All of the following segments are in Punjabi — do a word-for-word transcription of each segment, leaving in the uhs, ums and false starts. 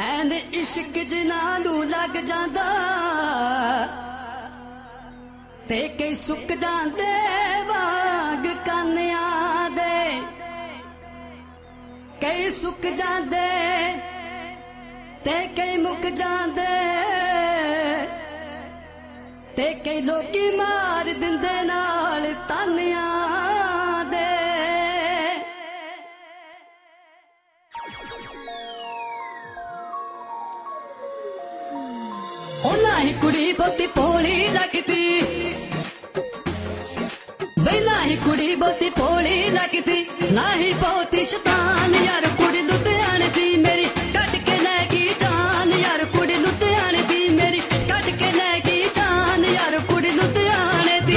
ਐਨ ਇਸ਼ਕ ਜਿਨ੍ਹਾਂ ਨੂੰ ਲੱਗ ਜਾਂਦਾ ਤੇ ਕਈ ਸੁੱਕ ਜਾਂਦੇ ਵਾਂਗ ਕਾਨਿਆਂ ਦੇ, ਕਈ ਸੁੱਕ ਜਾਂਦੇ ਤੇ ਕਈ ਮੁੱਕ ਜਾਂਦੇ ਤੇ ਕਈ ਲੋਕੀ ਮਾਰ ਦਿੰਦੇ ਨਾਲ ਤਾਨਿਆਂ ਦੇ। ਉਹਨਾਂ ਹੀ ਕੁੜੀ ਬਹੁਤੀ ਭੋਲੀ ਲੱਗਦੀ, ਬਈ ਨਾ ਹੀ ਕੁੜੀ ਬਹੁਤੀ ਭੋਲੀ ਲੱਗਦੀ, ਨਾ ਹੀ ਬਹੁਤੀ ਸ਼ੈਤਾਨ ਯਾਰ ਕੁੜੀ ਲੁਧਿਆਣੇ ਦੀ ਮੇਰੀ ਕੱਢ ਕੇ ਲੈ ਗਈ ਜਾਨ, ਯਾਰ ਕੁੜੀ ਲੁਧਿਆਣੇ ਦੀ ਮੇਰੀ ਕੱਢ ਕੇ ਲੈ ਗਈ ਜਾਨ, ਯਾਰ ਕੁੜੀ ਲੁਧਿਆਣੇ ਦੀ।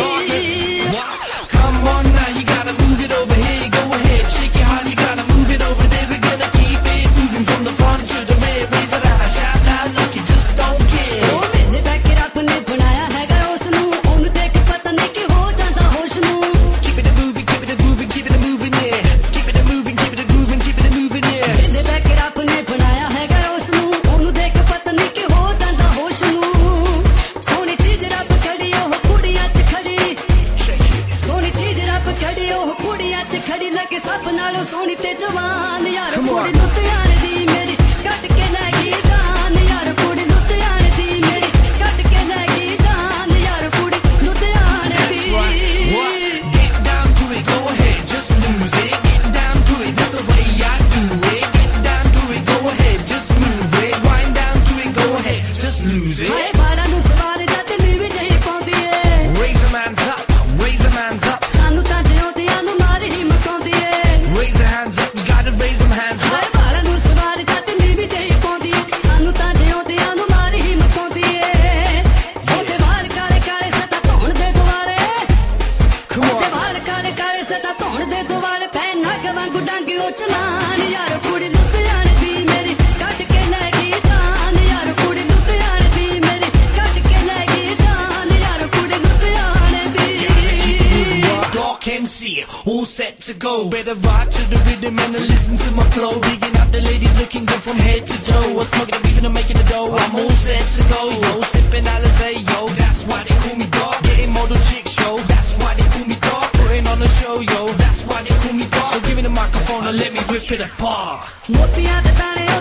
Come on now, you gotta move it over here, go ahead, shake your heart, you gotta move it over there, we're gonna keep it moving from the front to the rear, raise it out, shout loud like you just don't care। ਉਹ ਮੇਲੇ ਬੈਕ ਰੱਬ ਨੇ ਬਣਾਇਆ ਹੈਗਾ ਉਸ ਨੂੰ, ਉਹਨੂੰ ਦੇਖ ਪਤਾ ਨਹੀਂ ਕਿ ਹੋ ਜਾਂਦਾ ਹੋਸ਼ ਨੂੰ। Keep it a moving, keep it a moving, keep it a moving, yeah, keep it a moving, keep it a moving, keep it a moving, yeah। ਮੇਲੇ ਬੈਕ ਰੱਬ ਨੇ ਬਣਾਇਆ ਹੈਗਾ ਉਸ ਨੂੰ, ਉਹਨੂੰ ਦੇਖ ਪਤਾ ਨਹੀਂ ਕਿ ਹੋ ਜਾਂਦਾ ਹੋਸ਼ ਨੂੰ। ਸੋਹਣੀ ਚੀਜ਼ ਰੱਬ ਖੜੀ ਉਹ ਕੁੜੀਆਂ 'ਚ ਖੜੀ, ਸੋਹਣੀ ਚੀਜ਼ ਰੱਬ ਖੜੀ ਉਹ ਕੁੜੀਆਂ 'ਚ ਖੜੀ, ਲੱਗੇ ਸਭ ਨਾਲੋਂ ਸੋਹਣੀ ਤੇ ਜਵਾਨ, ਯਾਰ ਕੁੜੀ ਲੁਧਿਆਣੇ ਦੀ ਮੇਰੀ ਕੱਢ ਕੇ ਲੈ ਗਈ ਜਾਨ, ਯਾਰ ਕੁੜੀ ਲੁਧਿਆਣੇ ਦੀ ਮੇਰੀ ਕੱਢ ਕੇ ਲੈ ਗਈ ਜਾਨ, ਯਾਰ ਕੁੜੀ ਲੁਧਿਆਣੇ ਦੀ। That's right, what? Get down to it, go ahead, just lose it, get down to it, that's the way I do it, get down to it, go ahead, just move it, wind down to it, go ahead, just lose ਹਾਏ it। ਬਾਰਾਂ ਨੂੰ ਸਵਾਰ ਜਾ ਤੇ ਨੀਵੀਂ ਜਿਹੀ ਪਾਉਂਦੀ ਏ, Raise your hands up, raise your hands up, ਸਾਨੂੰ ਤਾਂ ਜਿਉਂਦਿਆਂ ਨੂੰ ਮਾਰ ਹੀ ਮਕਾਉਂਦੀ ਏ। raise your hands up, you gotta raise them hands ਹਾਏ up। ਬਾਰਾਂ ਨੂੰ ਸਵਾਰ ਜਾ ਤੇ ਨੀਵੀਂ ਜਿਹੀ ਪਾਉਂਦੀ ਏ, ਸਾਨੂੰ ਤਾਂ ਜਿਉਂਦਿਆਂ ਨੂੰ ਮਾਰ ਹੀ ਮਕਾਉਂਦੀ ਏ। ਉਹਦੇ ਵਾਲ ਕਾਲੇ ਕਾਲੇ ਸਦਾ ਧੋਣ ਦੇ ਦੁਆਲੇ, Come ਉਹਦੇ on, ਵਾਲ ਕਾਲੇ ਕਾਲੇ ਸਦਾ ਧੋਣ ਦੇ ਦੁਆਲੇ, ਪੈ ਨੱਕ ਵਾਂਗੂ ਡਾਂਗੀ ਉਹ ਚਲਾਣ, ਯਾਰ ਕੁੜੀ ਲੁਧਿਆਣੇ ਦੀ ਮੇਰੀ ਕੱਢ ਕੇ ਲੈ ਗਈ ਜਾਨ, ਯਾਰ ਕੁੜੀ ਲੁਧਿਆਣੇ ਦੀ ਮੇਰੀ ਕੱਢ ਕੇ ਲੈ ਗਈ ਜਾਨ, ਯਾਰ ਕੁੜੀ ਲੁਧਿਆਣੇ ਦੀ। y'all can see it, all set to go. Better ride to the rhythm and listen to my flow. Digging up the lady looking good from head to toe. I'm smoking up even I'm making the dough. I'm all set to go, yo. Sipping Alizé, yo. That's why they call me dog. Getting model chick show. That's why they call me dog. Putting on a show, yo. That's why they call me dog. So give me the microphone and let me rip it apart. ਮੋਤੀਆਂ ਦੇ ਦਾਣੇ